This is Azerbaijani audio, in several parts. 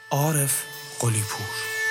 عارف قلی پور.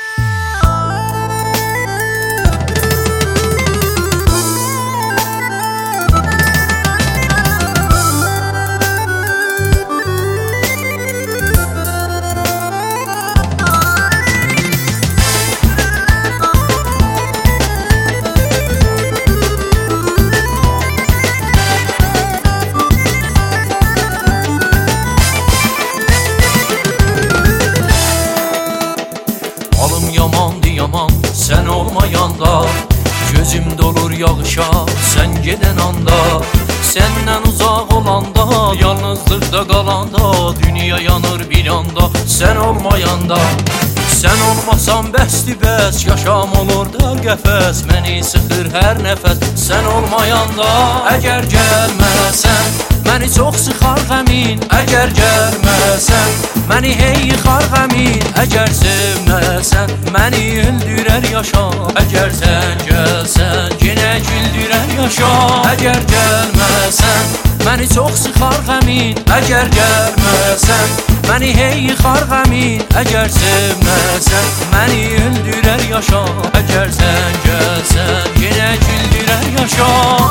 Halım yamandı yaman sen olmayanda, gözüm dolur yağışa sen geden anda. Senden uzak olanda, yalnızlıkta kalanda, dünya yanır bir anda sen olmayanda. Sen olmasan bəsdi bəs, yaşam olur da qəfəs, məni sıxır hər nəfəs sen olmayanda. Əgər gəlməsən, məni çox sıxar qəmin, əgər gəlməsən, məni hey yıxar qəmin. Əgər sevməsən, məni öldürər yaşa, əgər sən gəlsən, yenə güldürər yaşa. Əgər gəlməsən, məni çox sıxar qəmin, əgər gəlməsən, məni hey yıxar qəmin. Əgər sevməsən, məni öldürər yaşa, əgər sən gəlsən, yenə güldürər yaşa.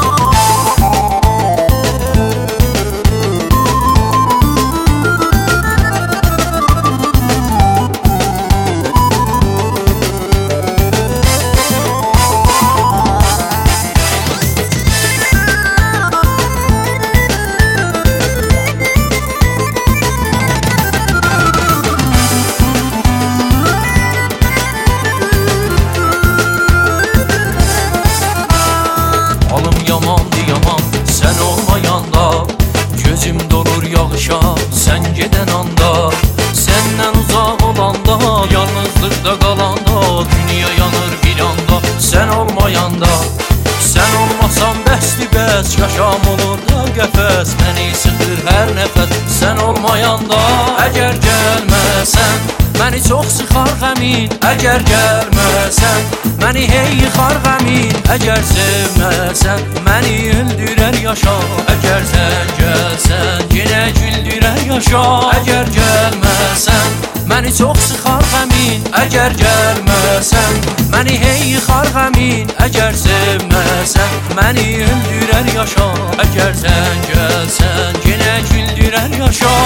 Halım yamandı yaman sen olmayanda, gözüm dolur yağışa sen geden anda. Senden uzak olanda, yalnızlıkta kalanda, dünya yanır bir anda sen olmayanda. Sen olmasan bəsdi bəs, yaşam olur da qəfəs, məni sıxır hər nəfəs sen olmayanda. Əgər gəlməsən, məni çox sıxar qəmin, əgər gəlməsən, məni hey yıxar qəmin. Əgər sevməsən, məni öldürər yaşa, əgər sən gəlsən, yenə güldürər yaşa. Əgər gəlməsən, məni çox sıxar qəmin, əgər gəlməsən, məni hey yıxar qəmin. Əgər sevməsən, məni öldürər yaşa, əgər sən gəlsən, yenə güldürər yaşa.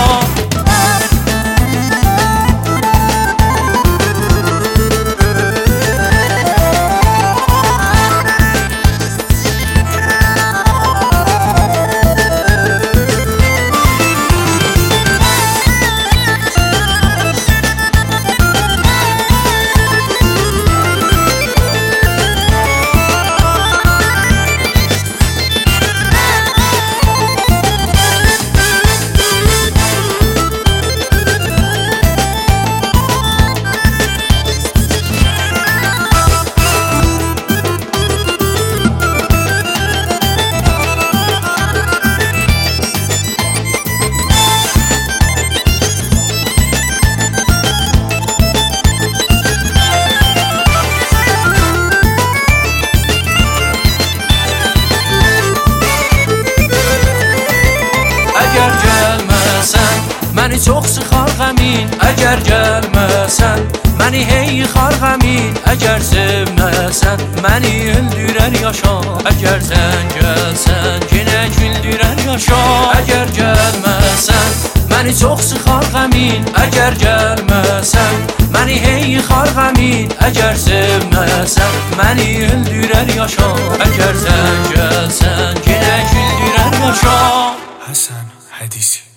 Əgər gəlməsən, məni çox sıxar qəmin, əgər gəlməsən, məni hey yıxar qəmin. Əgər sevməsən, məni öldürər yaşa, əgər sən gəlsən, yenə güldürər yaşa. Əgər gəlməsən, məni çox sıxar qəmin, əgər gəlməsən, məni hey yıxar qəmin. Əgər sevməsən, məni öldürər yaşa, əgər sən gəlsən, yenə güldürər yaşa. حسن حدیثی.